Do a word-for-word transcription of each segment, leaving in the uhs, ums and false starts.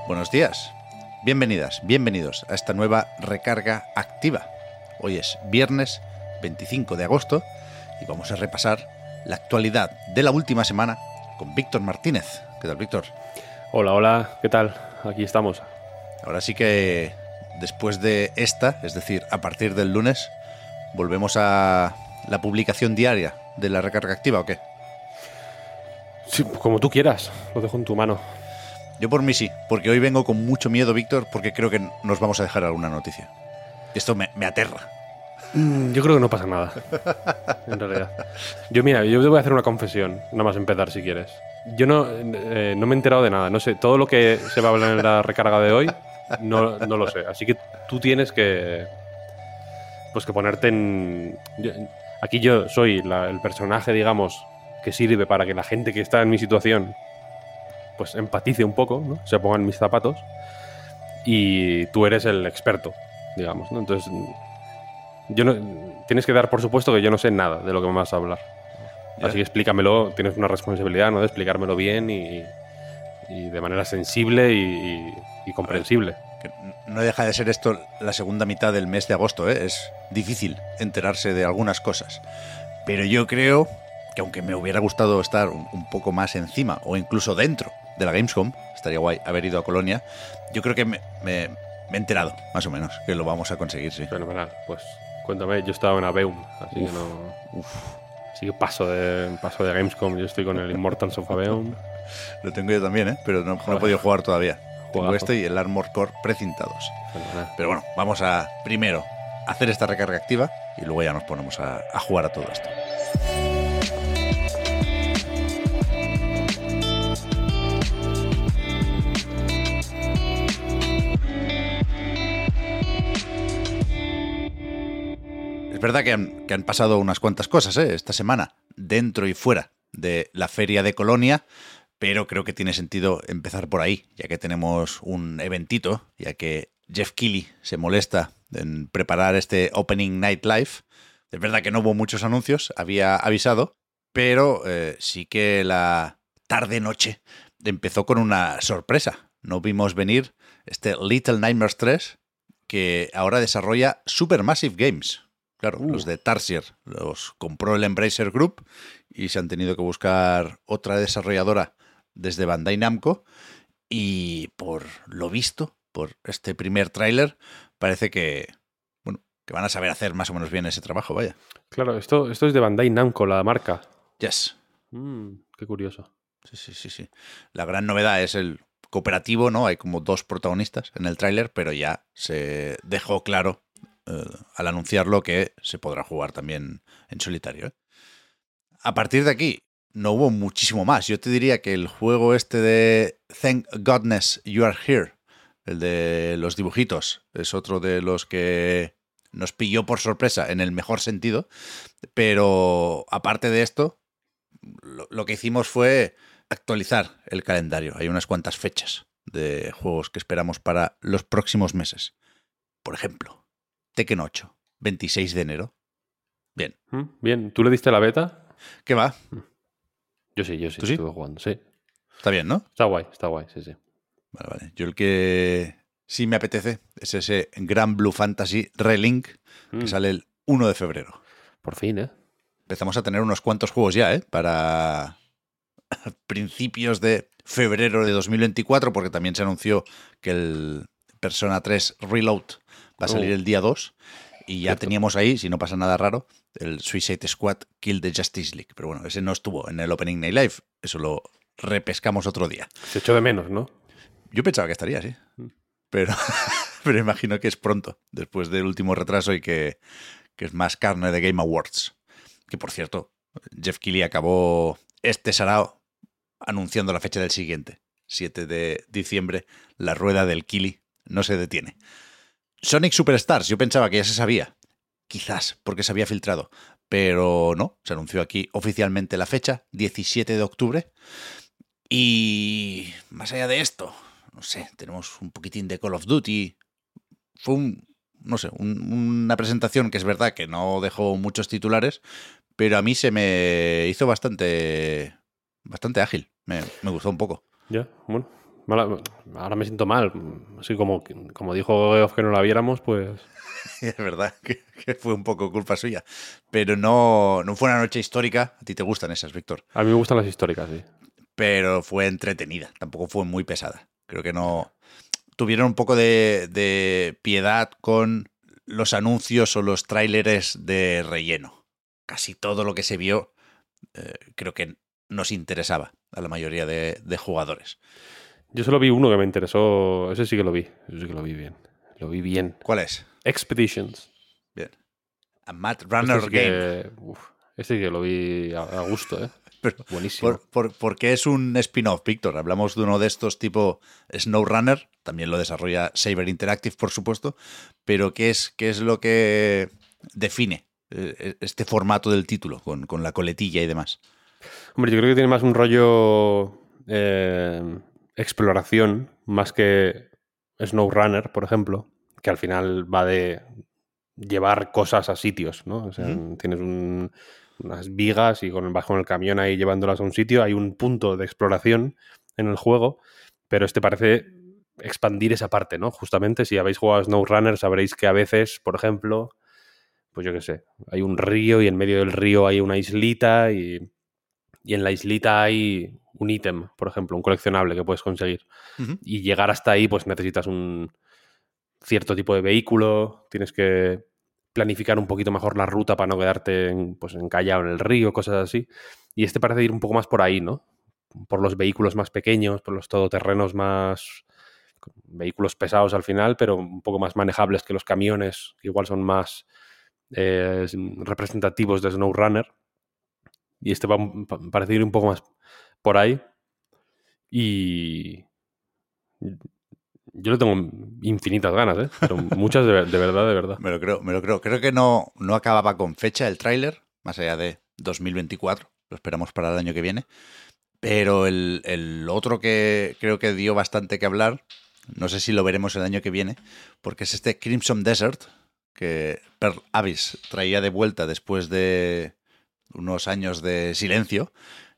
Buenos días, bienvenidas, bienvenidos a esta nueva recarga activa. Hoy es viernes veinticinco de agosto y vamos a repasar la actualidad de la última semana con Víctor Martínez. ¿Qué tal, Víctor? Hola, hola, ¿qué tal? Aquí estamos. Ahora sí que después de esta, es decir, a partir del lunes, volvemos a la publicación diaria de la recarga activa, ¿o qué? Sí, como tú quieras, lo dejo en tu mano. Yo por mí sí, porque hoy vengo con mucho miedo, Víctor, porque creo que nos vamos a dejar alguna noticia. Esto me, me aterra. Mm, yo creo que no pasa nada, en realidad. Yo, mira, yo te voy a hacer una confesión, nada más empezar si quieres. Yo no, eh, no me he enterado de nada, no sé, todo lo que se va a hablar en la recarga de hoy, no, no lo sé. Así que tú tienes que, pues que ponerte en... yo- aquí yo soy la- el personaje, digamos, que sirve para que la gente que está en mi situación pues empatice un poco, ¿no? Se ponga en mis zapatos, y tú eres el experto, digamos, ¿no? Entonces, yo no, tienes que dar por supuesto que yo no sé nada de lo que me vas a hablar. Ya. Así que explícamelo, tienes una responsabilidad, ¿no? De explicármelo bien y, y de manera sensible y, y- y comprensible. Que no deja de ser esto la segunda mitad del mes de agosto, ¿eh? Es difícil enterarse de algunas cosas. Pero yo creo que aunque me hubiera gustado estar un, un poco más encima o incluso dentro de la Gamescom, estaría guay haber ido a Colonia, yo creo que me, me- me he enterado, más o menos, que lo vamos a conseguir, sí. Fenomenal. Pues cuéntame, yo estaba en Aveum, así que no... Así que paso de, paso de Gamescom, yo estoy con el Immortals of Aveum. Lo tengo yo también, ¿eh? Pero no, no he Joder. podido jugar todavía. Tengo Juegazo. este y el Armor Core precintados. Fenomenal. Pero bueno, vamos a primero hacer esta recarga activa y luego ya nos ponemos a, a jugar a todo esto. Es verdad que han, que han pasado unas cuantas cosas, ¿eh? Esta semana, dentro y fuera de la feria de Colonia, pero creo que tiene sentido empezar por ahí, ya que tenemos un eventito, ya que Jeff Keighley se molesta en preparar este Opening Night Live. Es verdad que no hubo muchos anuncios, había avisado, pero eh, sí que la tarde-noche empezó con una sorpresa. No vimos venir este Little Nightmares tres, que ahora desarrolla Supermassive Games. Claro, Uh. los de Tarsier los compró el Embracer Group y se han tenido que buscar otra desarrolladora desde Bandai Namco, y por lo visto, por este primer tráiler, parece que, bueno, que van a saber hacer más o menos bien ese trabajo, vaya. Claro, esto, esto es de Bandai Namco, la marca. Yes. Mm, qué curioso. Sí, sí, sí, sí. La gran novedad es el cooperativo, ¿no? Hay como dos protagonistas en el tráiler, pero ya se dejó claro eh, al anunciarlo que se podrá jugar también en solitario, ¿eh? A partir de aquí no hubo muchísimo más. Yo te diría que el juego este de Thank Godness You Are Here, el de los dibujitos, es otro de los que nos pilló por sorpresa en el mejor sentido. Pero aparte de esto, lo, lo que hicimos fue actualizar el calendario. Hay unas cuantas fechas de juegos que esperamos para los próximos meses. Por ejemplo, Tekken ocho, veintiséis de enero. Bien. Mm, bien, ¿tú le diste la beta? ¿Qué va? Yo sí, yo sí, ¿Tú sí? estuve jugando, sí. Está bien, ¿no? Está guay, está guay, sí, sí. Vale, vale. Yo el que sí me apetece es ese Gran Blue Fantasy Relink que Mm, sale el uno de febrero. por fin, ¿eh? Empezamos a tener unos cuantos juegos ya, ¿eh? Para principios de febrero de dos mil veinticuatro, porque también se anunció que el Persona tres Reload va a salir Oh. el día dos. Y ya Cierto. teníamos ahí, si no pasa nada raro, el Suicide Squad Kill the Justice League. Pero bueno, ese no estuvo en el Opening Night Live. Eso lo repescamos otro día. Se echó de menos, ¿no? Yo pensaba que estaría, sí. Mm. Pero, pero imagino que es pronto, después del último retraso, y que, que es más carne de Game Awards. Que, por cierto, Jeff Keighley acabó este sarao anunciando la fecha del siguiente. siete de diciembre, la rueda del Keighley no se detiene. Sonic Superstars, yo pensaba que ya se sabía. Quizás porque se había filtrado. Pero no, se anunció aquí oficialmente la fecha, diecisiete de octubre. Y más allá de esto, no sé, tenemos un poquitín de Call of Duty. Fue un, no sé, un- una presentación que es verdad que no dejó muchos titulares, pero a mí se me hizo bastante, bastante ágil. Me, me gustó un poco. Ya, bueno. Mala- ahora me siento mal. Así como, como dijo Geoff que no la viéramos, pues... Es verdad que, que fue un poco culpa suya. Pero no, no fue una noche histórica. A ti te gustan esas, Víctor. A mí me gustan las históricas, sí. Pero fue entretenida. Tampoco fue muy pesada. Creo que no. Tuvieron un poco de, de piedad con los anuncios o los tráileres de relleno. Casi todo lo que se vio eh, creo que nos interesaba a la mayoría de, de jugadores. Yo solo vi uno que me interesó. Ese sí que lo vi. Ese sí que lo vi bien. Lo vi bien. ¿Cuál es? Expeditions. Bien. A Mad Este Runner sí Game. que, uf, este sí que lo vi a, a gusto, ¿eh? Pero, Buenísimo. por, por, ¿por qué es un spin-off, Víctor? Hablamos de uno de estos tipo SnowRunner, también lo desarrolla Saber Interactive, por supuesto, pero ¿qué es, qué es lo que define eh, este formato del título, con, con la coletilla y demás? Hombre, yo creo que tiene más un rollo eh, exploración, más que SnowRunner, por ejemplo, que al final va de llevar cosas a sitios, ¿no? O sea, Ujú. tienes un- unas vigas y con, vas con el camión ahí llevándolas a un sitio. Hay un punto de exploración en el juego, pero este parece expandir esa parte, ¿no? Justamente, si habéis jugado a SnowRunner, sabréis que a veces, por ejemplo, pues yo qué sé, hay un río y en medio del río hay una islita y, y en la islita hay un ítem, por ejemplo, un coleccionable que puedes conseguir. Ujú. Y llegar hasta ahí, pues necesitas un cierto tipo de vehículo, tienes que planificar un poquito mejor la ruta para no quedarte en, pues, encallado en el río, cosas así. Y este parece ir un poco más por ahí, ¿no? Por los vehículos más pequeños, por los todoterrenos más... vehículos pesados al final, pero un poco más manejables que los camiones, que igual son más eh, representativos de SnowRunner. Y este va, parece ir un poco más por ahí. Y yo le tengo infinitas ganas, ¿eh? Pero muchas de, de verdad, de verdad. Me lo creo, me lo creo. Creo que no, no acababa con fecha el tráiler, más allá de dos mil veinticuatro. Lo esperamos para el año que viene. Pero el, el otro que creo que dio bastante que hablar, no sé si lo veremos el año que viene, porque es este Crimson Desert, que Pearl Abyss traía de vuelta después de unos años de silencio.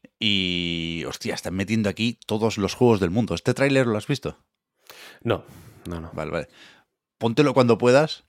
Y, hostia, están metiendo aquí todos los juegos del mundo. ¿Este tráiler lo has visto? No, no, no. Vale, vale. Póntelo cuando puedas,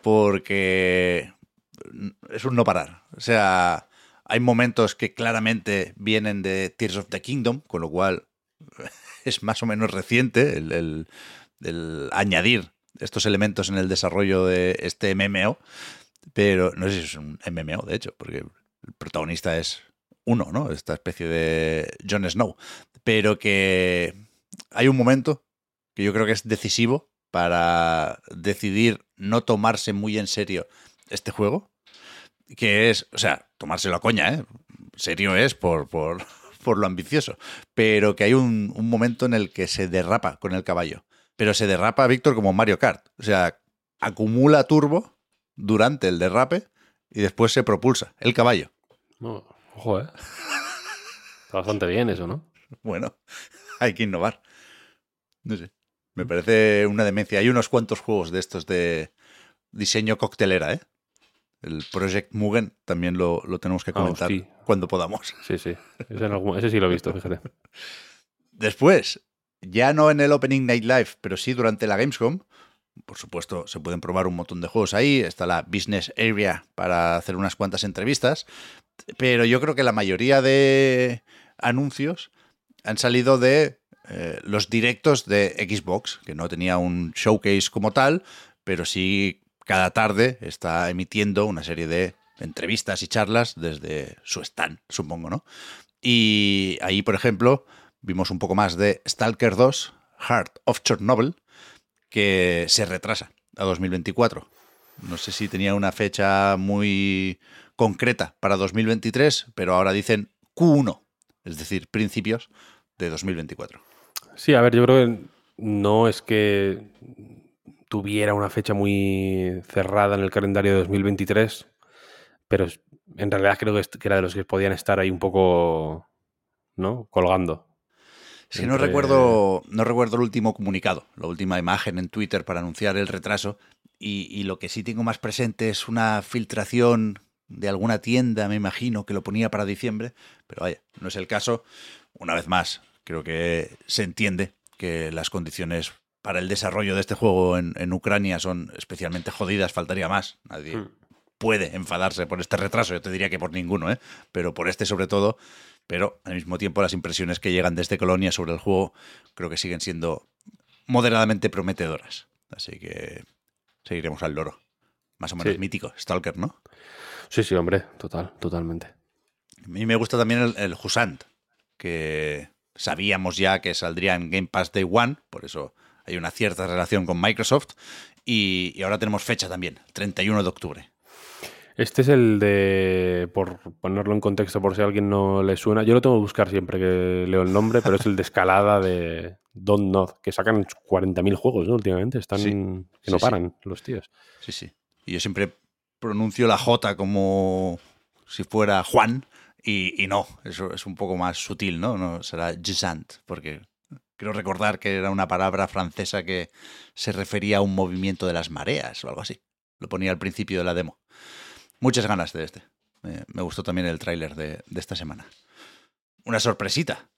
porque es un no parar. O sea, hay momentos que claramente vienen de Tears of the Kingdom, con lo cual es más o menos reciente el, el- el añadir estos elementos en el desarrollo de este M M O, pero no sé si es un M M O, de hecho, porque el protagonista es uno, ¿no? Esta especie de Jon Snow. Pero que hay un momento que yo creo que es decisivo para decidir no tomarse muy en serio este juego, que es, o sea, tomárselo a coña, ¿eh? Serio es por, por, por lo ambicioso, pero que hay un, un momento en el que se derrapa con el caballo. Pero se derrapa, Víctor, como Mario Kart. O sea, acumula turbo durante el derrape y después se propulsa el caballo. No, ojo, ¿eh? Está bastante bien eso, ¿no? Bueno, hay que innovar. No sé. Me parece una demencia. Hay unos cuantos juegos de estos de diseño coctelera, ¿eh? El Project Mugen también lo, lo tenemos que Ah, comentar hostia. cuando podamos. Sí, sí. Ese, en algún- ese sí lo he visto, fíjate. Después, ya no en el Opening Night Live, pero sí durante la Gamescom, por supuesto, se pueden probar un montón de juegos ahí. Está la Business Area para hacer unas cuantas entrevistas. Pero yo creo que la mayoría de anuncios han salido de eh, los directos de Xbox, que no tenía un showcase como tal, pero sí cada tarde está emitiendo una serie de entrevistas y charlas desde su stand, supongo, ¿no? Y ahí, por ejemplo, vimos un poco más de Stalker dos, Heart of Chernobyl, que se retrasa a dos mil veinticuatro. No sé si tenía una fecha muy concreta para dos mil veintitrés, pero ahora dicen Q uno, es decir, principios de dos mil veinticuatro. Sí, a ver, yo creo que no es que tuviera una fecha muy cerrada en el calendario de dos mil veintitrés, pero es- en realidad creo que, est- que era de los que podían estar ahí un poco, ¿no? Colgando. Es que no Entre... recuerdo, no recuerdo el último comunicado, la última imagen en Twitter para anunciar el retraso. Y, y lo que sí tengo más presente es una filtración de alguna tienda, me imagino, que lo ponía para diciembre. Pero vaya, no es el caso. Una vez más, creo que se entiende que las condiciones para el desarrollo de este juego en, en Ucrania son especialmente jodidas, faltaría más. Nadie Hmm. puede enfadarse por este retraso, yo te diría que por ninguno, ¿eh? Pero por este sobre todo. Pero al mismo tiempo las impresiones que llegan desde Colonia sobre el juego creo que siguen siendo moderadamente prometedoras. Así que seguiremos al loro. Más o menos Sí. mítico, Stalker, ¿no? Sí, sí, hombre, total, totalmente. A mí me gusta también el, el Jusant, que sabíamos ya que saldría en Game Pass Day One, por eso hay una cierta relación con Microsoft, y, y ahora tenemos fecha también, treinta y uno de octubre. Este es el de, por ponerlo en contexto por si a alguien no le suena, yo lo tengo que buscar siempre que leo el nombre, pero es el de escalada de Don't Nod, que sacan cuarenta mil juegos, ¿no? Últimamente, están Sí, que sí, no sí. paran los tíos. Sí, sí. Y yo siempre pronuncio la J como si fuera Juan, y, y no, eso es un poco más sutil, ¿no? No será Jusant, porque creo recordar que era una palabra francesa que se refería a un movimiento de las mareas o algo así. Lo ponía al principio de la demo. Muchas ganas de este. Me, me gustó también el tráiler de, de esta semana. Una sorpresita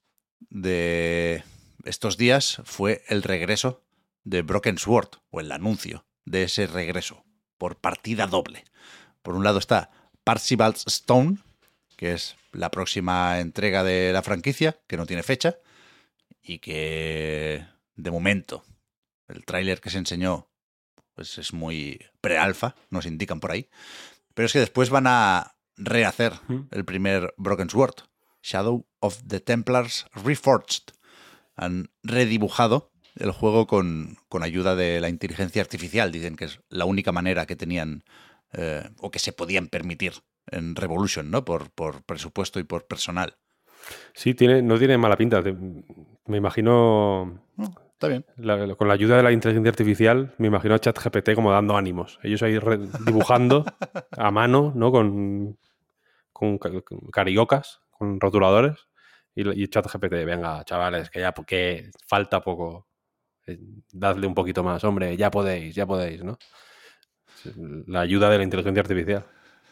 de estos días fue el regreso de Broken Sword, o el anuncio de ese regreso, por partida doble. Por un lado está Parzival's Stone, que es la próxima entrega de la franquicia, que no tiene fecha, y que de momento el tráiler que se enseñó pues es muy pre-alfa, nos indican por ahí. Pero es que después van a rehacer el primer Broken Sword, Shadow of the Templars Reforged. Han redibujado el juego con, con ayuda de la inteligencia artificial. Dicen que es la única manera que tenían eh, o que se podían permitir en Revolution, ¿no? Por, por presupuesto y por personal. Sí, tiene, no tiene mala pinta. Te- Me imagino, No, está bien. la- con la ayuda de la inteligencia artificial, me imagino a ChatGPT como dando ánimos. Ellos ahí re- dibujando a mano, ¿no? Con, con, ca- con cariocas, con rotuladores. Y, y ChatGPT, venga, chavales, que ya que falta poco. Eh, Dadle un poquito más, hombre, ya podéis, ya podéis, ¿no? Es la ayuda de la inteligencia artificial.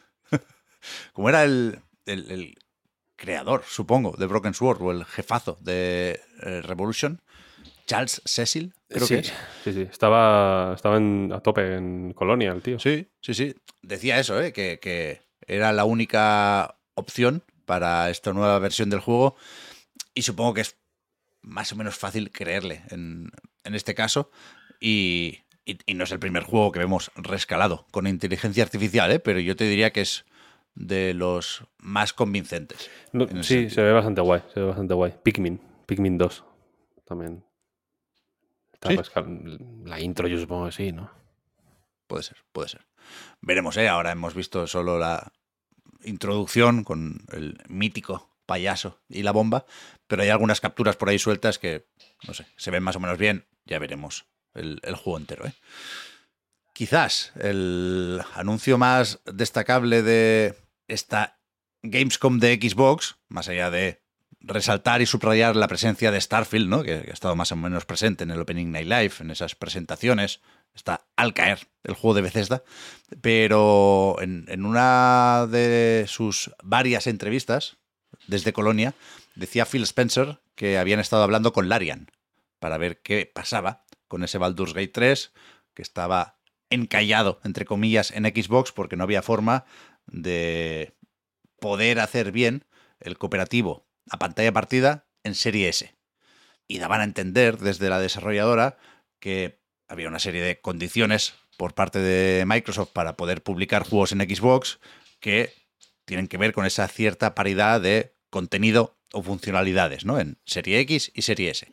Como era el, el, el creador, supongo, de Broken Sword, o el jefazo de eh, Revolution, Charles Cecil, creo Sí, que es. sí, sí. Estaba, estaba en- a tope en Colonia, el tío. Sí, sí, sí. Decía eso, ¿eh? que, que era la única opción para esta nueva versión del juego. Y supongo que es más o menos fácil creerle en, en este caso. Y, y- y no es el primer juego que vemos rescalado con inteligencia artificial, ¿eh? Pero yo te diría que es de los más convincentes No, en ese sí, se sentido. ve bastante guay, se ve bastante guay. Pikmin, Pikmin dos también. Está Sí, rescal- La intro yo supongo que sí, ¿no? puede ser, puede ser. Veremos, ¿eh? Ahora hemos visto solo la introducción con el mítico payaso y la bomba, pero hay algunas capturas por ahí sueltas que, no sé, se ven más o menos bien. Ya veremos el, el juego entero, ¿eh? Quizás el anuncio más destacable de esta Gamescom de Xbox, más allá de resaltar y subrayar la presencia de Starfield, ¿no? que, que ha estado más o menos presente en el Opening Night Live, en esas presentaciones, está al caer el juego de Bethesda, pero en, en una de sus varias entrevistas desde Colonia, decía Phil Spencer que habían estado hablando con Larian para ver qué pasaba con ese Baldur's Gate tres, que estaba encallado, entre comillas, en Xbox porque no había forma de poder hacer bien el cooperativo a pantalla partida en Serie S. Y daban a entender desde la desarrolladora que había una serie de condiciones por parte de Microsoft para poder publicar juegos en Xbox que tienen que ver con esa cierta paridad de contenido o funcionalidades, ¿no? En Serie X y Serie S.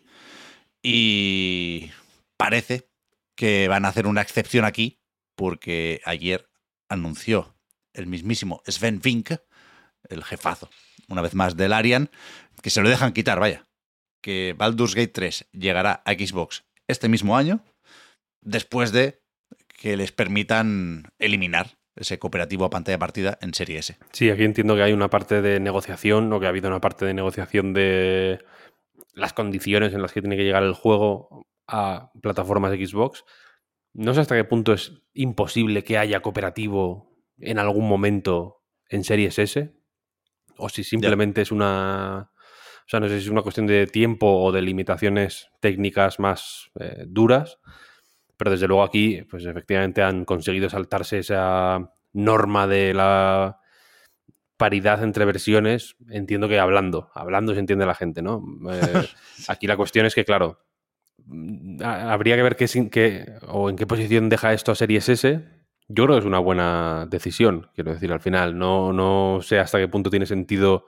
Y parece que van a hacer una excepción aquí, porque ayer anunció el mismísimo Sven Vink, el jefazo, una vez más del Arian, que se lo dejan quitar, vaya. Que Baldur's Gate tres llegará a Xbox este mismo año, después de que les permitan eliminar ese cooperativo a pantalla partida en Serie S. Sí, aquí entiendo que hay una parte de negociación, o que ha habido una parte de negociación de las condiciones en las que tiene que llegar el juego a plataformas de Xbox. No sé hasta qué punto es imposible que haya cooperativo en algún momento en Series S, o si Ya. simplemente es una O sea, no sé si es una cuestión de tiempo o de limitaciones técnicas más eh, duras, pero desde luego aquí, pues efectivamente han conseguido saltarse esa norma de la paridad entre versiones. Entiendo que hablando, hablando se entiende la gente, ¿no? Eh, Sí. Aquí la cuestión es que, claro, mm, ha- habría que ver qué, sin- qué- o en qué posición deja esto a Series S. Yo creo que es una buena decisión, quiero decir, al final. No, no sé hasta qué punto tiene sentido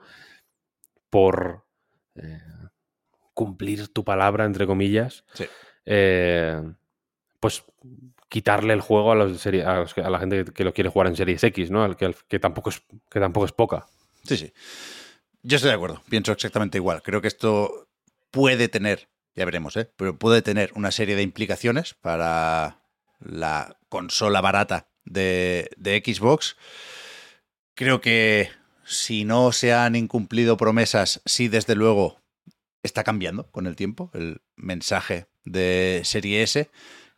por eh, cumplir tu palabra, entre comillas, Sí. eh, pues quitarle el juego a, los de serie, a, los que- a la gente que, que lo quiere jugar en Series X, ¿no? Al que, al- que tampoco es, que tampoco es poca. Sí, sí. Yo estoy de acuerdo, pienso exactamente igual. Creo que esto puede tener, ya veremos, ¿eh? Pero puede tener una serie de implicaciones para la consola barata de, de Xbox. Creo que si no se han incumplido promesas, sí, desde luego, está cambiando con el tiempo el mensaje de Serie S.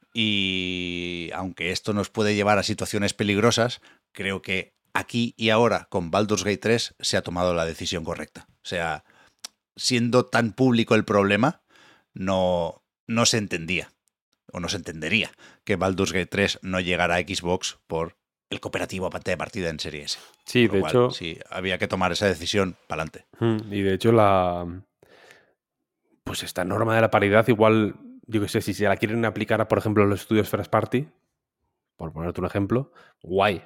Y aunque esto nos puede llevar a situaciones peligrosas, creo que aquí y ahora con Baldur's Gate tres se ha tomado la decisión correcta. O sea, siendo tan público el problema, no, no se entendía o no se entendería que Baldur's Gate tres no llegara a Xbox por el cooperativo a pantalla de partida en Serie S. Sí, Con lo de cual, hecho, sí, había que tomar esa decisión para adelante. mm, y de hecho la, pues esta norma de la paridad igual, yo qué sé, si se la quieren aplicar a, por ejemplo, los estudios first party, por ponerte un ejemplo, guay.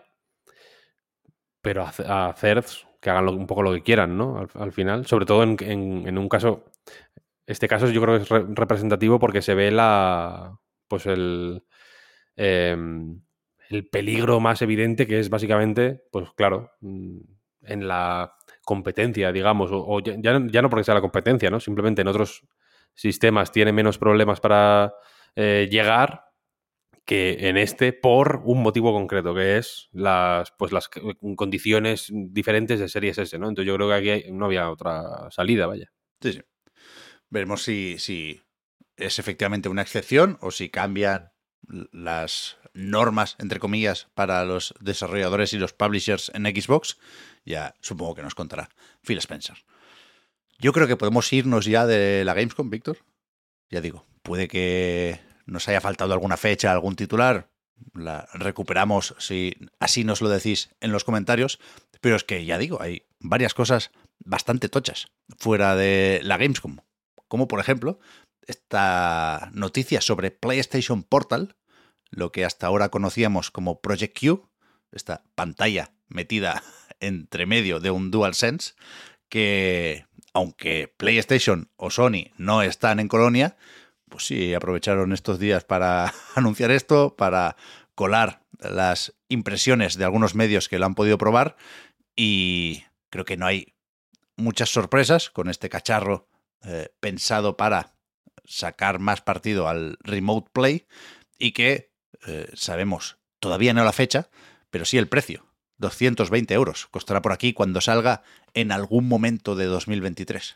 Pero a, a thirds que hagan lo- un poco lo que quieran, ¿no? Al, al final, sobre todo en, en- en un caso, este caso yo creo que es re- representativo porque se ve la, pues el, em, el peligro más evidente que es básicamente, pues claro, mm, en la competencia, digamos, o, o ya, ya no ya no porque sea la competencia, ¿no? Simplemente en otros sistemas tiene menos problemas para eh, llegar que en este por un motivo concreto, que es las, pues las condiciones diferentes de Series S, ¿no? Entonces yo creo que aquí hay- no había otra salida, vaya. Sí, sí. Veremos si, si es efectivamente una excepción o si cambian las normas, entre comillas, para los desarrolladores y los publishers en Xbox. Ya supongo que nos contará Phil Spencer. Yo creo que podemos irnos ya de la Gamescom, Víctor. Ya digo, puede que nos haya faltado alguna fecha, algún titular. La recuperamos si así nos lo decís en los comentarios. Pero es que ya digo, hay varias cosas bastante tochas fuera de la Gamescom. Como por ejemplo, esta noticia sobre PlayStation Portal, lo que hasta ahora conocíamos como Project Q, esta pantalla metida entre medio de un DualSense, que aunque PlayStation o Sony no están en Colonia, pues sí, aprovecharon estos días para anunciar esto, para colar las impresiones de algunos medios que lo han podido probar, y creo que no hay muchas sorpresas con este cacharro eh, pensado para sacar más partido al Remote Play y que eh, sabemos todavía no la fecha, pero sí el precio. doscientos veinte euros. Costará por aquí cuando salga en algún momento de dos mil veintitrés.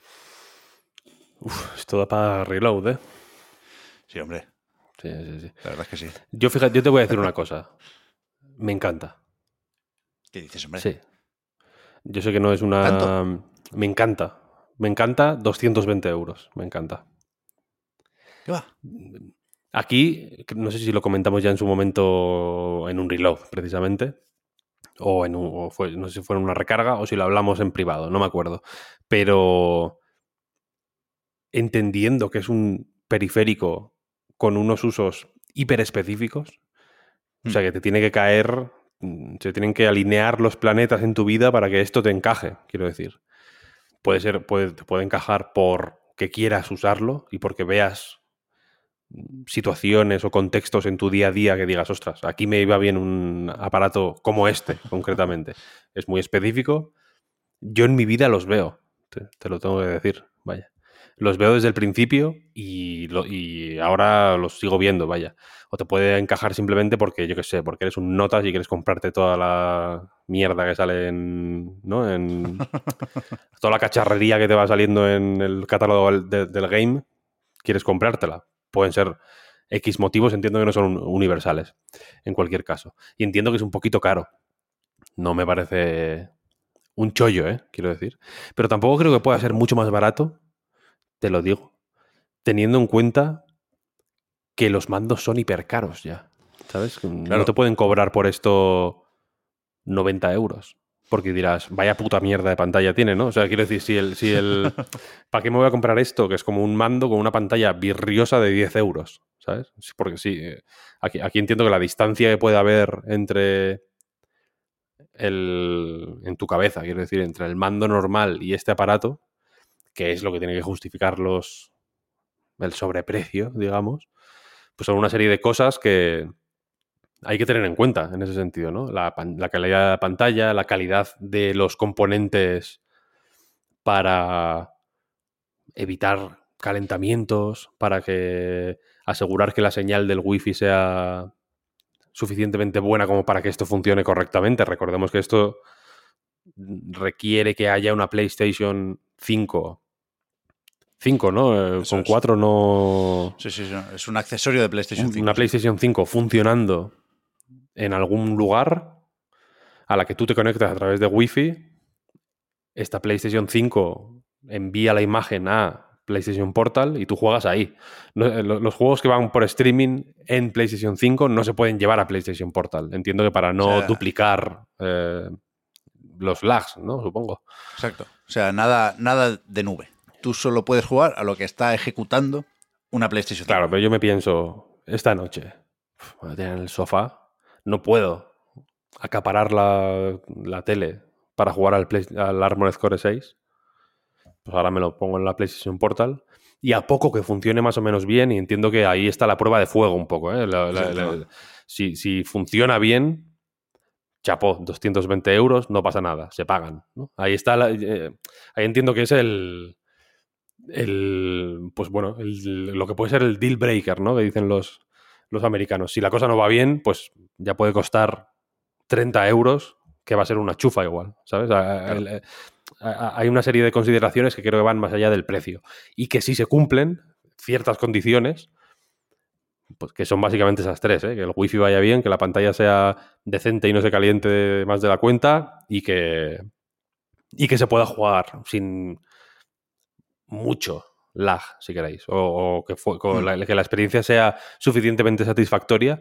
Uf, esto da para reload, ¿eh? Sí, hombre, Sí, sí, sí. la verdad es que sí. Yo, fíjate, yo te voy a decir una cosa. Me encanta. ¿Qué dices, hombre? Sí. Yo sé que no es ¿Tanto? una... Me encanta. Me encanta doscientos veinte euros. Me encanta. ¿Qué va? Aquí, no sé si lo comentamos ya en su momento en un reload, precisamente. O, en un, o fue, no sé si fue en una recarga o si lo hablamos en privado, no me acuerdo. Pero entendiendo que es un periférico con unos usos hiper específicos, o Hmm. sea que te tiene que caer, mm, se tienen que alinear los planetas en tu vida para que esto te encaje, quiero decir. Puede ser, puede, te puede encajar por que quieras usarlo y porque veas situaciones o contextos en tu día a día que digas, ostras, aquí me iba bien un aparato como este, concretamente. Es muy específico. Yo en mi vida los veo, te, te lo tengo que decir, vaya. Los veo desde el principio y, lo, y ahora los sigo viendo, vaya. O te puede encajar simplemente porque, yo qué sé, porque eres un notas y quieres comprarte toda la mierda que sale en, ¿no? En toda la cacharrería que te va saliendo en el catálogo del, de, del game, quieres comprártela. Pueden ser X motivos, entiendo que no son universales, en cualquier caso. Y entiendo que es un poquito caro. No me parece un chollo, ¿eh? Quiero decir. Pero tampoco creo que pueda ser mucho más barato te lo digo, teniendo en cuenta que los mandos son hipercaros ya, ¿sabes? Claro. No te pueden cobrar por esto noventa euros. Porque dirás, vaya puta mierda de pantalla tiene, ¿no? O sea, quiero decir, si el... Si el ¿para qué me voy a comprar esto? Que es como un mando con una pantalla virriosa de diez euros, ¿sabes? Porque sí, aquí, aquí entiendo que la distancia que puede haber entre... El, en tu cabeza, quiero decir, entre el mando normal y este aparato, que es lo que tiene que justificar los, el sobreprecio, digamos, pues son una serie de cosas que hay que tener en cuenta en ese sentido, ¿no? La, la calidad de la pantalla, la calidad de los componentes para evitar calentamientos, para que asegurar que la señal del wifi sea suficientemente buena como para que esto funcione correctamente. Recordemos que esto requiere que haya una PlayStation cinco. cinco, ¿no? Eso Con es. cuatro no... Sí, sí, sí. Es un accesorio de PlayStation cinco. Una PlayStation cinco funcionando en algún lugar a la que tú te conectas a través de Wi-Fi. Esta PlayStation cinco envía la imagen a PlayStation Portal y tú juegas ahí. No, los juegos que van por streaming en PlayStation cinco no se pueden llevar a PlayStation Portal. Entiendo que para no O sea, duplicar eh, los lags, ¿no? Supongo. Exacto. O sea, nada, nada de nube. Tú solo puedes jugar a lo que está ejecutando una PlayStation cinco. Claro, pero yo me pienso, esta noche, voy a tener en el sofá, no puedo acaparar la, la tele para jugar al, Play, al Armored Core seis. Pues ahora me lo pongo en la PlayStation Portal y a poco que funcione más o menos bien, y entiendo que ahí está la prueba de fuego un poco, ¿eh? La, la, la, si, si funciona bien, chapó, doscientos veinte euros, no pasa nada, se pagan, ¿no? Ahí está, la, eh, ahí entiendo que es el, el pues bueno, el, lo que puede ser el deal breaker, ¿no? Que dicen los, los americanos. Si la cosa no va bien, pues ya puede costar treinta euros, que va a ser una chufa igual, ¿sabes? Claro. El, el, hay una serie de consideraciones que creo que van más allá del precio y que si se cumplen ciertas condiciones, pues que son básicamente esas tres, ¿eh? Que el wifi vaya bien, que la pantalla sea decente y no se caliente más de la cuenta, y que, y que se pueda jugar sin mucho lag, si queréis, o, o que, fue, hmm. la, que la experiencia sea suficientemente satisfactoria.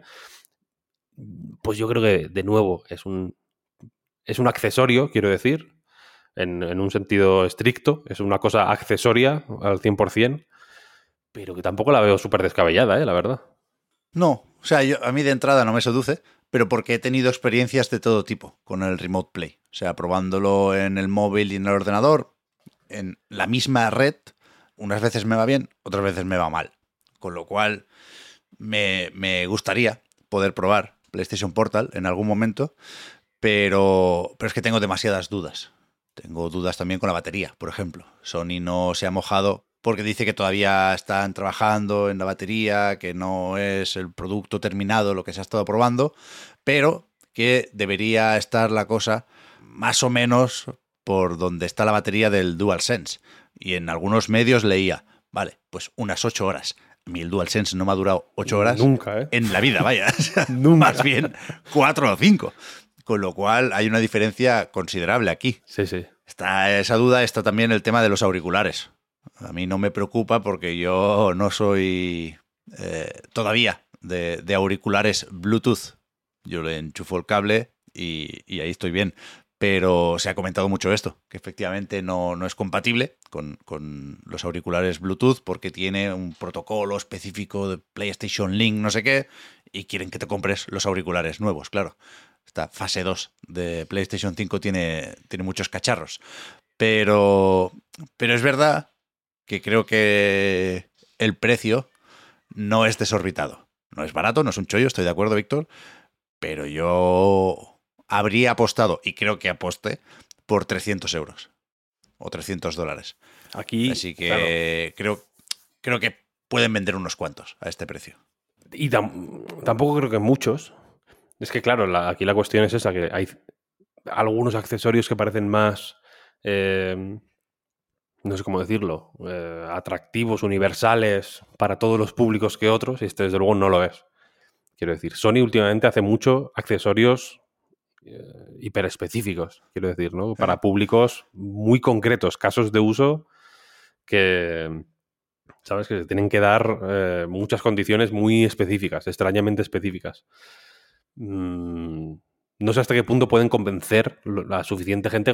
Pues yo creo que, de nuevo, es un, es un accesorio, quiero decir, En, en un sentido estricto, es una cosa accesoria al cien por ciento, pero que tampoco la veo súper descabellada, ¿eh? La verdad. No, o sea, yo, a mí de entrada no me seduce, pero porque he tenido experiencias de todo tipo con el Remote Play. O sea, probándolo en el móvil y en el ordenador, en la misma red, unas veces me va bien, otras veces me va mal. Con lo cual, me, me gustaría poder probar PlayStation Portal en algún momento, pero, pero es que tengo demasiadas dudas. Tengo dudas también con la batería, por ejemplo. Sony no se ha mojado porque dice que todavía están trabajando en la batería, que no es el producto terminado lo que se ha estado probando, pero que debería estar la cosa más o menos por donde está la batería del DualSense. Y en algunos medios leía, vale, pues unas ocho horas. A mí el DualSense no me ha durado ocho horas. Nunca, ¿eh? En la vida, vaya. Nunca. Más bien cuatro o cinco. Con lo cual hay una diferencia considerable aquí. Sí, sí. Está esa duda, está también el tema de los auriculares. A mí no me preocupa porque yo no soy eh, todavía de, de auriculares Bluetooth. Yo le enchufo el cable y, y ahí estoy bien. Pero se ha comentado mucho esto, que efectivamente no, no es compatible con, con los auriculares Bluetooth porque tiene un protocolo específico de PlayStation Link, no sé qué, y quieren que te compres los auriculares nuevos, claro. Esta fase dos de PlayStation cinco tiene, tiene muchos cacharros. Pero, pero es verdad que creo que el precio no es desorbitado. No es barato, no es un chollo, estoy de acuerdo, Víctor, pero yo habría apostado, y creo que aposté, por trescientos euros o trescientos dólares. Aquí, Así que claro. creo, creo que pueden vender unos cuantos a este precio. Y tam tampoco creo que muchos. Es que, claro, la, aquí la cuestión es esa, que hay algunos accesorios que parecen más, eh, no sé cómo decirlo, eh, atractivos, universales para todos los públicos que otros, y este desde luego no lo es. Quiero decir, Sony últimamente hace mucho accesorios eh, hiperespecíficos, quiero decir, ¿no? Para públicos muy concretos, casos de uso que, ¿Sabes? Que se tienen que dar eh, muchas condiciones muy específicas, extrañamente específicas. Mm, no sé hasta qué punto pueden convencer la suficiente gente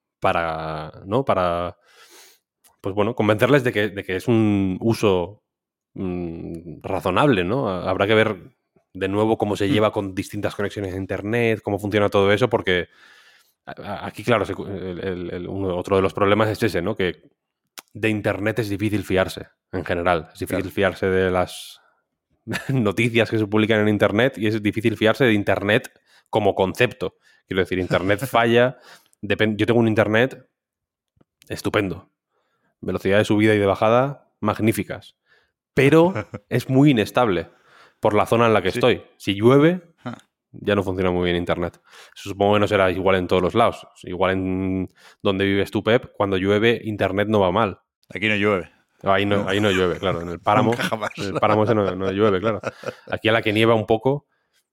para, ¿no? Para, pues bueno, convencerles de que, de que es un uso mmm, razonable, ¿no? Habrá que ver de nuevo cómo se lleva con distintas conexiones a Internet, cómo funciona todo eso, porque aquí, claro, el, el, el, uno, otro de los problemas es ese, ¿no? Que de Internet es difícil fiarse, en general. Es difícil claro. fiarse de las noticias que se publican en Internet y es difícil fiarse de Internet como concepto. Quiero decir, Internet falla. Depend- Yo tengo un Internet estupendo. Velocidad de subida y de bajada magníficas. Pero es muy inestable por la zona en la que sí. estoy. Si llueve, ya no funciona muy bien Internet. Supongo que no será igual en todos los lados. Igual en donde vives tú, Pep, cuando llueve, Internet no va mal. Aquí no llueve. Ahí no, no. ahí no llueve, claro. En el páramo, en el páramo ese no, no llueve, claro. Aquí a la que nieva un poco,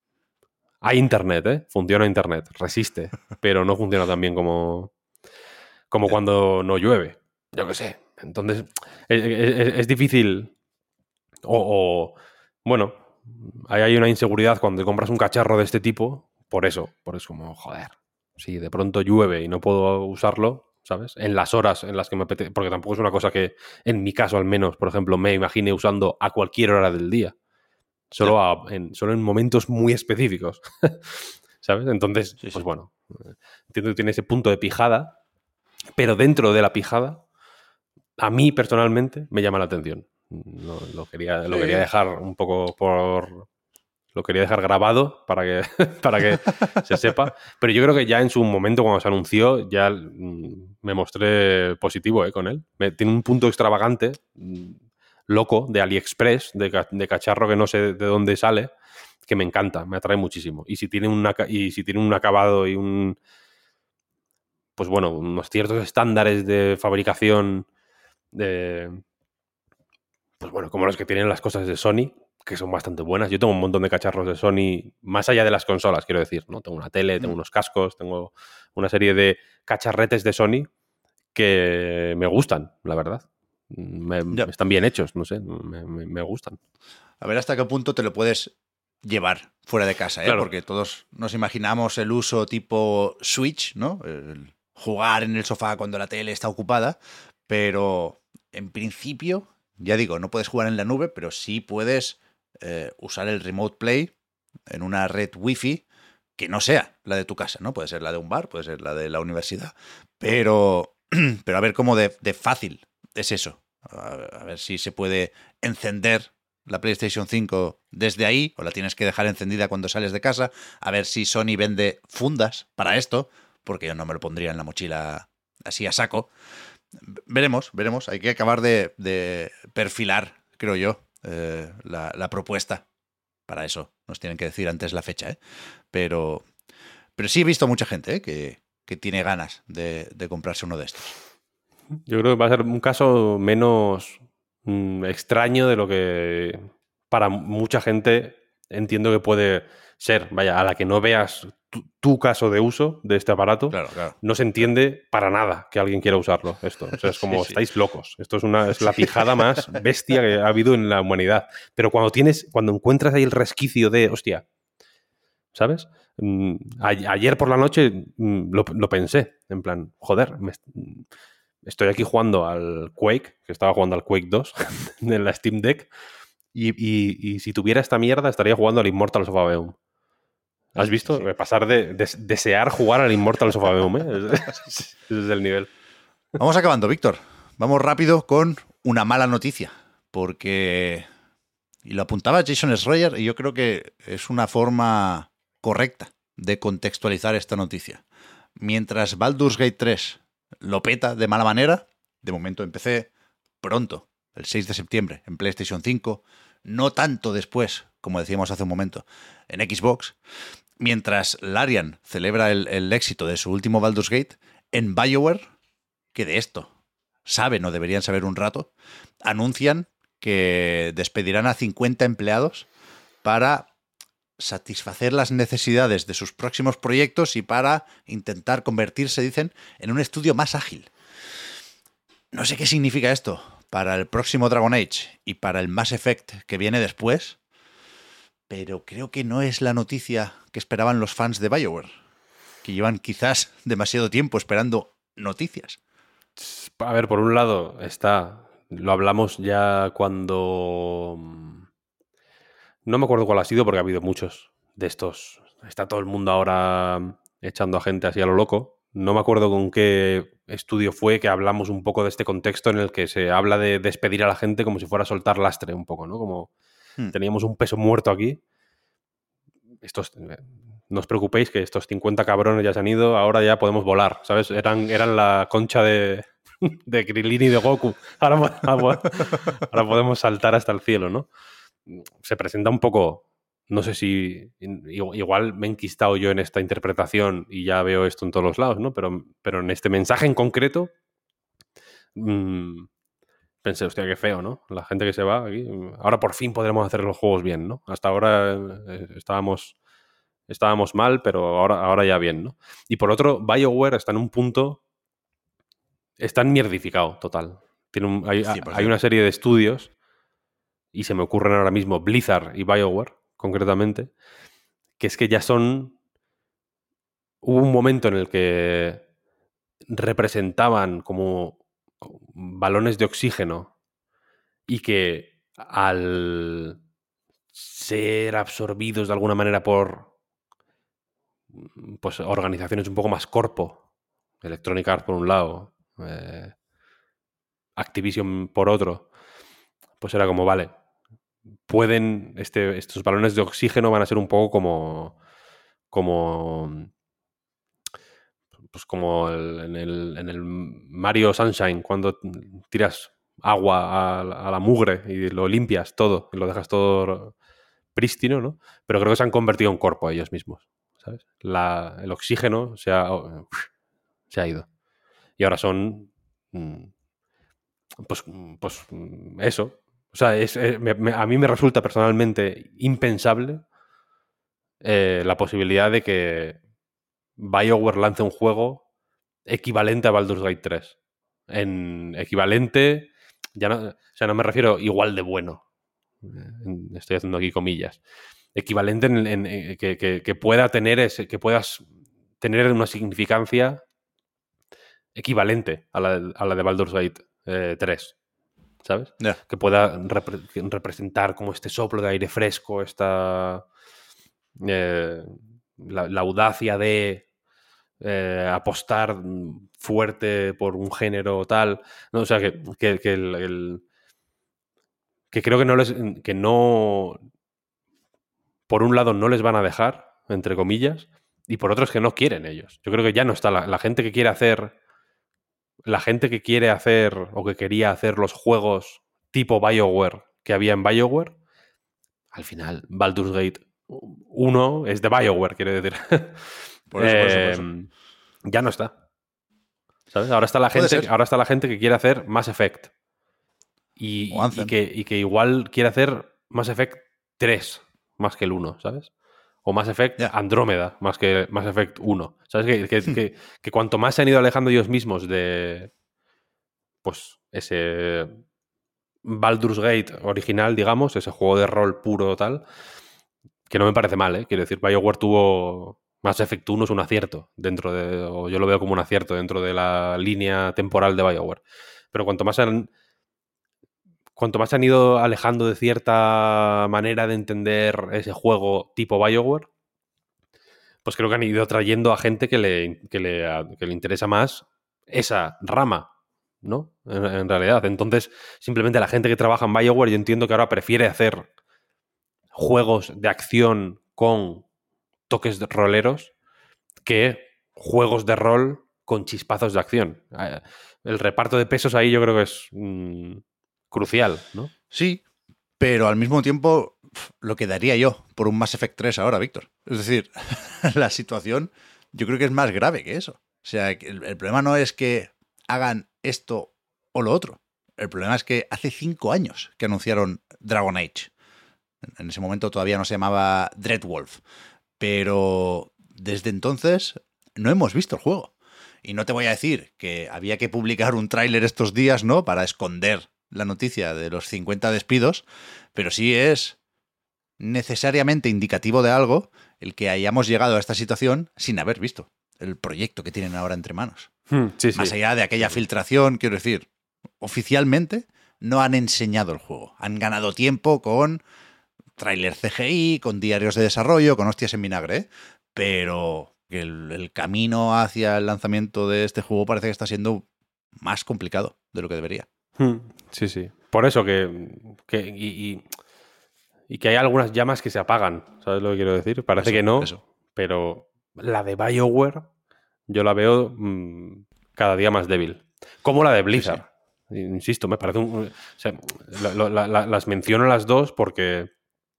hay Internet, ¿eh? Funciona Internet, resiste, pero no funciona tan bien como, como cuando no llueve. Yo qué sé. Entonces, es, es, es difícil. O, o, bueno, ahí hay una inseguridad cuando te compras un cacharro de este tipo, por eso, por eso como, joder, si de pronto llueve y no puedo usarlo, ¿sabes? En las horas en las que me apetece, porque tampoco es una cosa que, en mi caso al menos, por ejemplo, me imagine usando a cualquier hora del día, solo, a, en, solo en momentos muy específicos, ¿sabes? Entonces, sí, sí. pues bueno, entiendo que tiene ese punto de pijada, pero dentro de la pijada, a mí personalmente me llama la atención. No, lo, quería, sí. lo quería dejar un poco por... Lo quería dejar grabado para que, para que se sepa. Pero yo creo que ya en su momento, cuando se anunció, ya me mostré positivo eh, con él. Me, tiene un punto extravagante, loco, de AliExpress, de, de cacharro que no sé de dónde sale, que me encanta, me atrae muchísimo. Y si tiene, una, y si tiene un acabado y un... Pues bueno, unos ciertos estándares de fabricación de... Pues bueno, como los que tienen las cosas de Sony, que son bastante buenas. Yo tengo un montón de cacharros de Sony, más allá de las consolas, quiero decir, ¿no? Tengo una tele, tengo unos cascos, tengo una serie de cacharretes de Sony que me gustan, la verdad. Me, están bien hechos, no sé, me, me, me gustan. A ver hasta qué punto te lo puedes llevar fuera de casa, ¿eh? Claro. Porque todos nos imaginamos el uso tipo Switch, ¿no? El jugar en el sofá cuando la tele está ocupada, pero en principio... Ya digo, no puedes jugar en la nube, pero sí puedes eh, usar el Remote Play en una red Wi-Fi que no sea la de tu casa, ¿no? Puede ser la de un bar, puede ser la de la universidad. Pero, pero a ver cómo de, de fácil es eso. A, a ver si se puede encender la PlayStation cinco desde ahí, o la tienes que dejar encendida cuando sales de casa. A ver si Sony vende fundas para esto, porque yo no me lo pondría en la mochila así a saco. Veremos, veremos. Hay que acabar de, de perfilar, creo yo, eh, la, la propuesta. Para eso nos tienen que decir antes la fecha, ¿eh? Pero, pero sí he visto mucha gente ¿eh? que, que tiene ganas de, de comprarse uno de estos. Yo creo que va a ser un caso menos mmm, extraño de lo que para mucha gente entiendo que puede ser. Vaya, a la que no veas tu, tu caso de uso de este aparato, claro, claro, no se entiende claro. para nada que alguien quiera usarlo. Esto, o sea, es como, sí, sí. estáis locos. Esto es, una, es la pijada más bestia que ha habido en la humanidad. Pero cuando tienes, cuando encuentras ahí el resquicio de, hostia, ¿sabes? Mm, a, ayer por la noche mm, lo, lo pensé, en plan, joder, me, estoy aquí jugando al Quake, que estaba jugando al Quake dos en la Steam Deck, y, y, y si tuviera esta mierda estaría jugando al Immortals of Aveum. ¿Has visto? Sí, sí. Pasar de, de desear jugar al Immortals of Aveum, ¿eh? Ese es el nivel. Vamos acabando, Víctor. Vamos rápido con una mala noticia, porque, y lo apuntaba Jason Schreier, y yo creo que es una forma correcta de contextualizar esta noticia. Mientras Baldur's Gate tres lo peta de mala manera, de momento empecé pronto, el seis de septiembre, en PlayStation cinco, no tanto después, como decíamos hace un momento, en Xbox, mientras Larian celebra el, el éxito de su último Baldur's Gate, en BioWare, que de esto saben o deberían saber un rato, anuncian que despedirán a cincuenta empleados para satisfacer las necesidades de sus próximos proyectos y para intentar convertirse, dicen, en un estudio más ágil. No sé qué significa esto para el próximo Dragon Age y para el Mass Effect que viene después, pero creo que no es la noticia que esperaban los fans de BioWare, que llevan quizás demasiado tiempo esperando noticias. A ver, por un lado está, lo hablamos ya cuando... No me acuerdo cuál ha sido porque ha habido muchos de estos. Está todo el mundo ahora echando a gente así a lo loco. No me acuerdo con qué estudio fue que hablamos un poco de este contexto en el que se habla de despedir a la gente como si fuera a soltar lastre un poco, ¿no? Como hmm. teníamos un peso muerto aquí. Estos, no os preocupéis que estos cincuenta cabrones ya se han ido, ahora ya podemos volar, ¿sabes? Eran, eran la concha de, de Krilin y de Goku. Ahora, ahora, ahora podemos saltar hasta el cielo, ¿no? Se presenta un poco, no sé si igual me he enquistado yo en esta interpretación y ya veo esto en todos los lados, ¿no? Pero, pero en este mensaje en concreto mmm, pensé, hostia, qué feo, ¿no? La gente que se va aquí. Ahora por fin podremos hacer los juegos bien, ¿no? Hasta ahora eh, estábamos, estábamos mal, pero ahora, ahora ya bien, ¿no? Y por otro, BioWare está en un punto... Está mierdificado, total. Tiene un, hay, sí, hay una serie de estudios, y se me ocurren ahora mismo Blizzard y BioWare, concretamente, que es que ya son... Hubo un momento en el que representaban como balones de oxígeno y que al ser absorbidos de alguna manera por pues organizaciones un poco más corpo, Electronic Arts por un lado, eh, Activision por otro, pues era como, vale, pueden, este, estos balones de oxígeno van a ser un poco como como pues como el, en, el, en el Mario Sunshine, cuando tiras agua a, a la mugre y lo limpias todo y lo dejas todo prístino, ¿no? Pero creo que se han convertido en corpo ellos mismos, ¿sabes? La, el oxígeno se ha, se ha ido. Y ahora son pues, pues eso. O sea, es, es, me, me, a mí me resulta personalmente impensable eh, la posibilidad de que BioWare lance un juego equivalente a Baldur's Gate tres. En equivalente, ya no, o sea, no me refiero igual de bueno. Estoy haciendo aquí comillas. Equivalente en, en, en que, que, que pueda tener ese, que puedas tener una significancia equivalente a la, a la de Baldur's Gate eh, tres. ¿Sabes? Yeah. Que pueda repre representar como este soplo de aire fresco, esta eh, la, la audacia de eh, apostar fuerte por un género tal, ¿no? O sea que, que, que el, el que creo que no les que no por un lado no les van a dejar, entre comillas, y por otro es que no quieren ellos. Yo creo que ya no está la, la gente que quiere hacer la gente que quiere hacer o que quería hacer los juegos tipo BioWare que había en BioWare, al final Baldur's Gate uno es de BioWare, quiere decir. Por eso, eh, por eso, por eso. Ya no está. ¿Sabes? Ahora está la gente, ahora está la gente que quiere hacer Mass Effect. Y, y, que, y que igual quiere hacer Mass Effect tres más que el uno, ¿sabes? O Mass Effect yeah. Andrómeda más que Mass Effect uno. ¿Sabes? Que, que, que, que cuanto más se han ido alejando ellos mismos de pues ese Baldur's Gate original, digamos, ese juego de rol puro tal, que no me parece mal, ¿eh? Quiero decir, BioWare tuvo... Mass Effect uno es un acierto dentro de... o yo lo veo como un acierto dentro de la línea temporal de BioWare. Pero cuanto más han... Cuanto más se han ido alejando de cierta manera de entender ese juego tipo BioWare, pues creo que han ido trayendo a gente que le, que le, que le interesa más esa rama, ¿no? En, en realidad. Entonces, simplemente la gente que trabaja en BioWare, yo entiendo que ahora prefiere hacer juegos de acción con toques de roleros que juegos de rol con chispazos de acción. El reparto de pesos ahí yo creo que es mmm, crucial, ¿no? Sí, pero al mismo tiempo lo que daría yo por un Mass Effect tres ahora, Víctor. Es decir, la situación yo creo que es más grave que eso. O sea, el, el problema no es que hagan esto o lo otro. El problema es que hace cinco años que anunciaron Dragon Age. En ese momento todavía no se llamaba Dreadwolf. Pero desde entonces no hemos visto el juego. Y no te voy a decir que había que publicar un tráiler estos días, ¿no? Para esconder la noticia de los cincuenta despidos, pero sí es necesariamente indicativo de algo el que hayamos llegado a esta situación sin haber visto el proyecto que tienen ahora entre manos. Hmm, sí, Más sí. allá de aquella filtración, quiero decir, oficialmente no han enseñado el juego. Han ganado tiempo con tráiler C G I, con diarios de desarrollo, con hostias en vinagre, ¿eh? Pero el, el camino hacia el lanzamiento de este juego parece que está siendo más complicado de lo que debería. Hmm, sí, sí. Por eso que... que y, y, y que hay algunas llamas que se apagan, ¿sabes lo que quiero decir? Parece Eso, que no, eso. pero la de BioWare yo la veo mmm, cada día más débil. Como la de Blizzard. Sí, sí. Insisto, me parece un... O sea, la, la, la, las menciono las dos porque...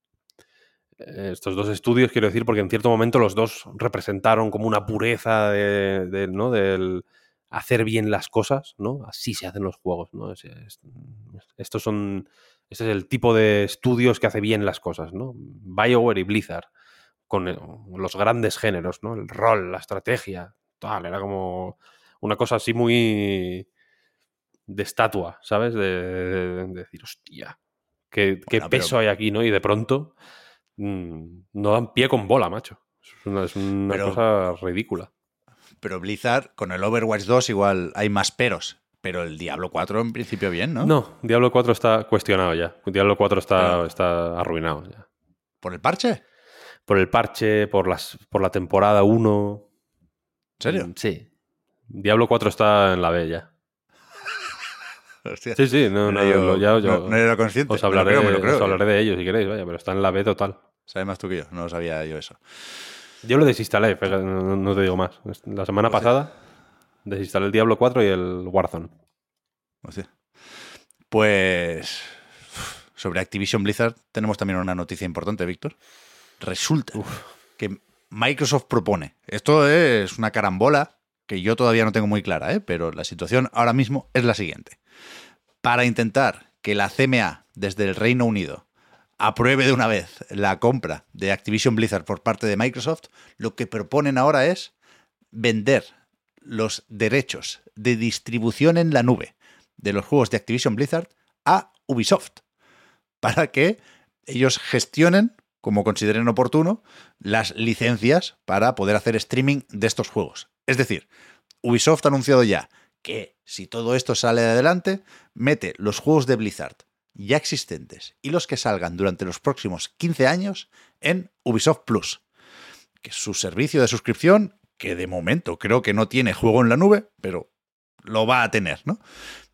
Estos dos estudios, quiero decir, porque en cierto momento los dos representaron como una pureza de, de, ¿no? del hacer bien las cosas, ¿no? Así se hacen los juegos, ¿no? Es, es, estos son... Este es el tipo de estudios que hace bien las cosas, ¿no? BioWare y Blizzard, con el, los grandes géneros, ¿no? El rol, la estrategia, tal, era como una cosa así muy de estatua, ¿sabes? De, de, de decir, hostia, qué, Bueno, qué peso pero, hay aquí, ¿no? Y de pronto mmm, no dan pie con bola, macho. Es una, es una pero, cosa ridícula. pero Blizzard, con el Overwatch dos igual hay más peros. Pero el Diablo cuatro en principio bien, ¿no? No, Diablo cuatro está cuestionado ya. Diablo cuatro está, Pero, está arruinado ya. ¿por el parche? Por el parche, por, las, por la temporada uno. ¿En serio? Mm, sí. Diablo cuatro está en la B ya. Hostia, Sí, sí, no, no no, era lo- yo, ya no, yo no era consciente. os Me lo hablaré, creo, me lo creo. os hablaré de ello si queréis, vaya, pero está en la B total. Sabes más tú que yo, no sabía yo eso. Yo lo desinstalé, fíjate, no, no te digo más. La semana Hostia, pasada desinstalé el Diablo cuatro y el Warzone. hostia. Pues sobre Activision Blizzard tenemos también una noticia importante, Víctor. Resulta Uf. que Microsoft propone, esto es una carambola que yo todavía no tengo muy clara, ¿eh? Pero la situación ahora mismo es la siguiente. Para intentar que la C M A desde el Reino Unido apruebe de una vez la compra de Activision Blizzard por parte de Microsoft, lo que proponen ahora es vender los derechos de distribución en la nube de los juegos de Activision Blizzard a Ubisoft, para que ellos gestionen, como consideren oportuno, las licencias para poder hacer streaming de estos juegos. Es decir, Ubisoft ha anunciado ya que si todo esto sale adelante, mete los juegos de Blizzard ya existentes y los que salgan durante los próximos quince años en Ubisoft Plus, que es su servicio de suscripción, que de momento creo que no tiene juego en la nube, pero lo va a tener, ¿no?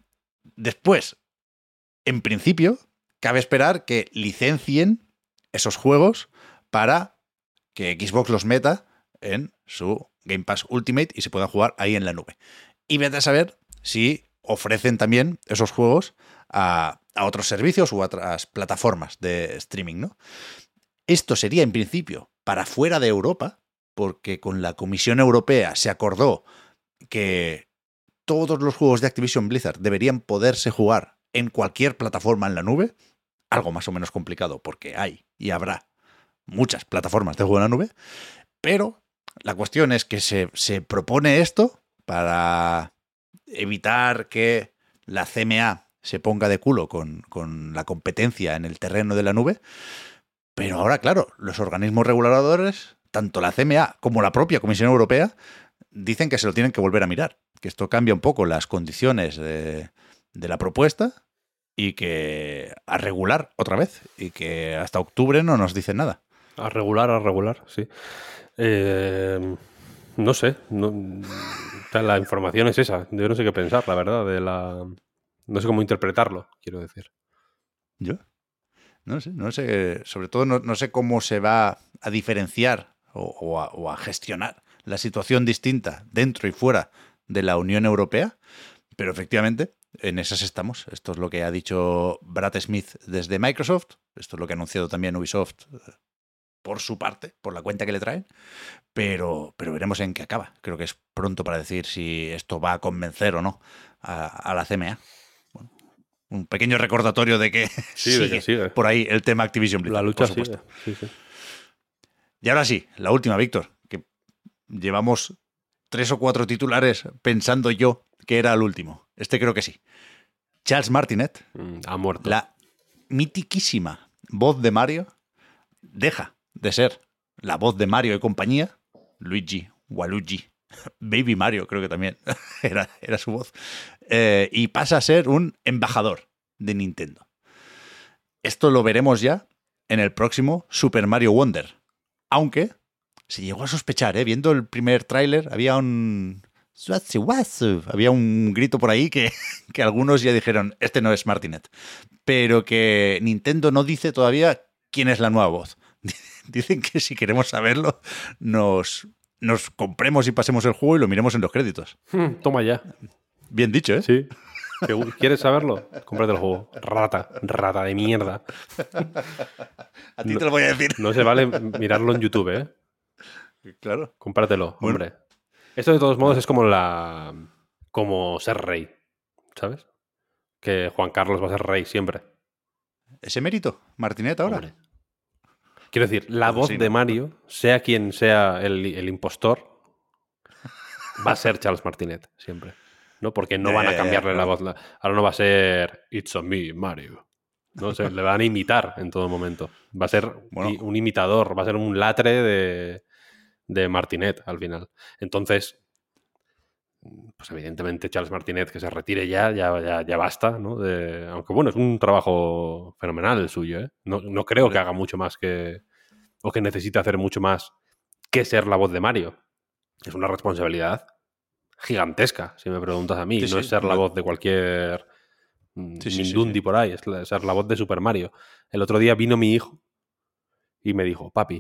Después, en principio, cabe esperar que licencien esos juegos para que Xbox los meta en su Game Pass Ultimate y se puedan jugar ahí en la nube. Y vete a saber si ofrecen también esos juegos a, a otros servicios u otras plataformas de streaming, ¿no? Esto sería, en principio, para fuera de Europa, porque con la Comisión Europea se acordó que todos los juegos de Activision Blizzard deberían poderse jugar en cualquier plataforma en la nube, algo más o menos complicado, porque hay y habrá muchas plataformas de juego en la nube, pero la cuestión es que se, se propone esto para evitar que la C M A se ponga de culo con, con la competencia en el terreno de la nube, pero ahora, claro, los organismos reguladores, tanto la C M A como la propia Comisión Europea, dicen que se lo tienen que volver a mirar, que esto cambia un poco las condiciones de, de la propuesta y que a regular otra vez y que hasta octubre no nos dicen nada. A regular, a regular, sí. Eh, no sé. No, o sea, la información es esa. Yo no sé qué pensar, la verdad. De la, no sé cómo interpretarlo, quiero decir. ¿Yo? No sé, no sé. Sobre todo no, no sé cómo se va a diferenciar o, o, a, o a gestionar la situación distinta dentro y fuera de la Unión Europea, pero efectivamente en esas estamos. Esto es lo que ha dicho Brad Smith desde Microsoft, esto es lo que ha anunciado también Ubisoft por su parte, por la cuenta que le traen, pero, pero veremos en qué acaba. Creo que es pronto para decir si esto va a convencer o no a, a la C M A. Bueno, un pequeño recordatorio de que, Sí, sigue de que sigue. por ahí el tema Activision Blizzard. La lucha por supuesto. sigue. Sí, sí. Y ahora sí, la última, Víctor, que llevamos tres o cuatro titulares pensando yo que era el último. Este creo que sí. Charles Martinet, Mm, ha muerto. la mitiquísima voz de Mario, deja de ser la voz de Mario y compañía, Luigi, Waluigi, Baby Mario creo que también era, era su voz, eh, y pasa a ser un embajador de Nintendo. Esto lo veremos ya en el próximo Super Mario Wonder, aunque se llegó a sospechar, ¿eh? Viendo el primer tráiler había un... había un grito por ahí que, que algunos ya dijeron, este no es Martinet, pero que Nintendo no dice todavía quién es la nueva voz. Dicen que si queremos saberlo, nos, nos compremos y pasemos el juego y lo miremos en los créditos. Hmm, toma ya. Bien dicho, ¿eh? Sí. ¿Quieres saberlo? Cómprate el juego. Rata, rata de mierda. A ti te lo voy a decir. No se vale mirarlo en YouTube, ¿eh? Claro. Cómpratelo, Bueno. hombre. Esto de todos modos es como la... como ser rey, ¿sabes? Que Juan Carlos va a ser rey siempre. ¿Ese mérito? ¿Martinet ahora? Hombre. Quiero decir, la Pues voz sí, de ¿no? Mario, sea quien sea el, el impostor, va a ser Charles Martinet, siempre. ¿No? Porque no Ya, van a ya, ya, cambiarle la claro. voz. La- Ahora no va a ser It's on me, Mario. No sé, le van a imitar en todo momento. Va a ser Bueno. i- un imitador, va a ser un latre de, de Martinet al final. Entonces, pues evidentemente Charles Martinet que se retire ya, ya, ya, ya basta, ¿no? De- aunque bueno, es un trabajo fenomenal el suyo, ¿eh? No, no creo Hombre. que haga mucho más que... o que necesite hacer mucho más que ser la voz de Mario. Es una responsabilidad gigantesca, si me preguntas a mí. Sí, no sí, es ser la no- voz de cualquier mm, Sí, sí, sí, Mindundi sí. por ahí, es la- ser la voz de Super Mario. El otro día vino mi hijo y me dijo, papi,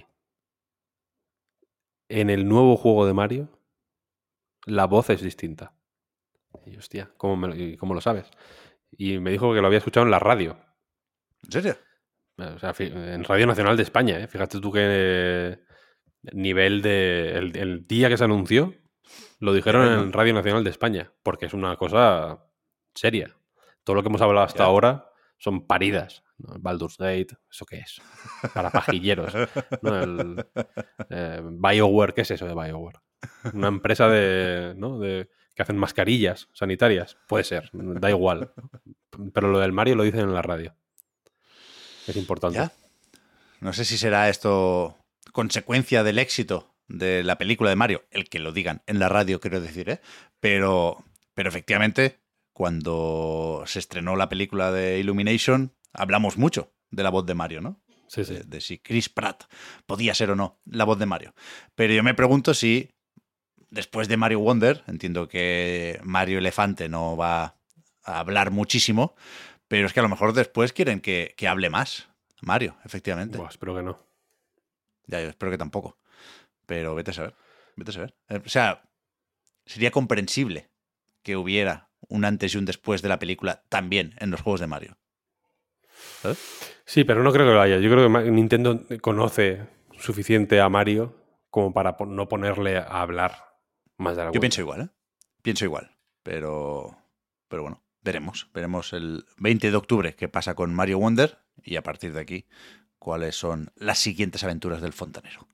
en el nuevo juego de Mario la voz es distinta. Y yo, hostia, ¿cómo, me lo- y cómo lo sabes? Y me dijo que lo había escuchado en la radio. ¿En serio? O sea, fi- en Radio Nacional de España, ¿eh? Fíjate tú qué nivel de... El, el día que se anunció, lo dijeron Ya ves, en ¿no? Radio Nacional de España, porque es una cosa seria. Todo lo que hemos hablado hasta Ya. ahora son paridas. ¿No? Baldur's Gate, ¿eso qué es? Para pajilleros. ¿No? El, eh, BioWare, ¿qué es eso de BioWare? Una empresa de, ¿no? de que hacen mascarillas sanitarias. Puede ser, da igual. Pero lo del Mario lo dicen en la radio. Es importante. Ya. No sé si será esto consecuencia del éxito de la película de Mario, el que lo digan en la radio, quiero decir, ¿eh? Pero, pero efectivamente, cuando se estrenó la película de Illumination, hablamos mucho de la voz de Mario, ¿no? Sí, sí. De, de si Chris Pratt podía ser o no la voz de Mario. Pero yo me pregunto si después de Mario Wonder, entiendo que Mario Elefante no va a hablar muchísimo, pero es que a lo mejor después quieren que, que hable más Mario, efectivamente. Buah, espero que no. Ya, yo espero que tampoco. Pero vete a saber. Vete a saber. Eh, O sea, sería comprensible que hubiera un antes y un después de la película también en los juegos de Mario. ¿Sabes? Sí, pero no creo que lo haya. Yo creo que Ma- Nintendo conoce suficiente a Mario como para po- no ponerle a hablar más de la Yo cuenta. pienso igual, ¿eh? Pienso igual. Pero, pero bueno, veremos. Veremos el veinte de octubre qué pasa con Mario Wonder y a partir de aquí cuáles son las siguientes aventuras del fontanero.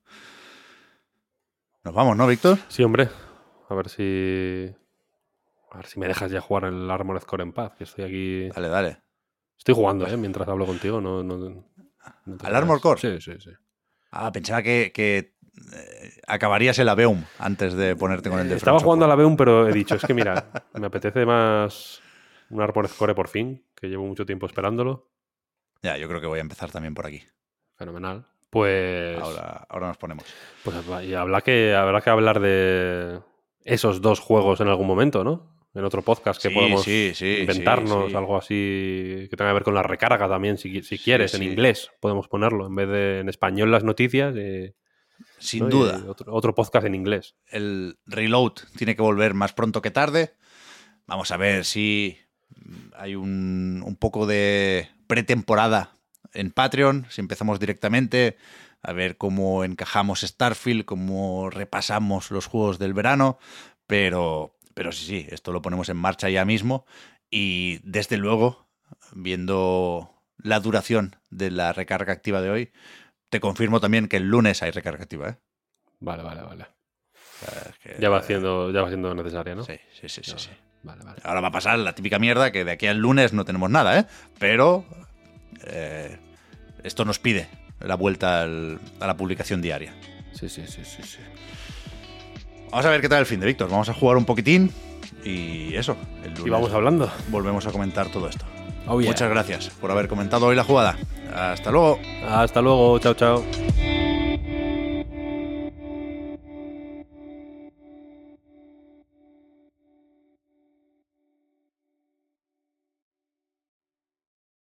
Nos vamos, ¿no, Víctor? Sí, hombre. A ver si. A ver si me dejas ya jugar el Armored Core en paz. Que estoy aquí. Dale, dale. Estoy jugando, ¿eh? Mientras hablo contigo. No, no, no te ¿Al Armored creas. Core? Sí, sí, sí. Ah, pensaba que, que eh, acabarías el Aveum antes de ponerte con el de Eh, Estaba From jugando a la Software. Beum, pero he dicho, es que mira, me apetece más un Armored Core por fin, que llevo mucho tiempo esperándolo. Ya, yo creo que voy a empezar también por aquí. Fenomenal. Pues. Ahora, ahora nos ponemos. Pues y habrá que, habrá que hablar de esos dos juegos en algún momento, ¿no? En otro podcast que Sí, podemos sí, sí, inventarnos, sí, sí. algo así que tenga que ver con la recarga también, si, si quieres, en sí. inglés podemos ponerlo, en vez de en español las noticias, eh, Sin ¿no? duda. Y otro, otro podcast en inglés. El reload tiene que volver más pronto que tarde. Vamos a ver si hay un, un poco de pretemporada en Patreon, si empezamos directamente, a ver cómo encajamos Starfield, cómo repasamos los juegos del verano, pero, pero sí, sí, esto lo ponemos en marcha ya mismo y desde luego, viendo la duración de la recarga activa de hoy, te confirmo también que el lunes hay recarga activa, ¿eh? Vale, vale, vale. O sea, es que- Ya va siendo, ya va siendo necesaria, ¿no? Sí, sí, sí, sí, sí. Vale, vale. Ahora va a pasar la típica mierda que de aquí al lunes no tenemos nada, ¿eh? Pero eh, esto nos pide la vuelta al, a la publicación diaria. Sí, sí, sí, sí, sí. Vamos a ver qué tal el fin de Víctor. Vamos a jugar un poquitín y eso. El lunes Y vamos hablando. volvemos a comentar todo esto. Oh, yeah. Muchas gracias por haber comentado hoy la jugada. Hasta luego. Hasta luego. Chao, chao.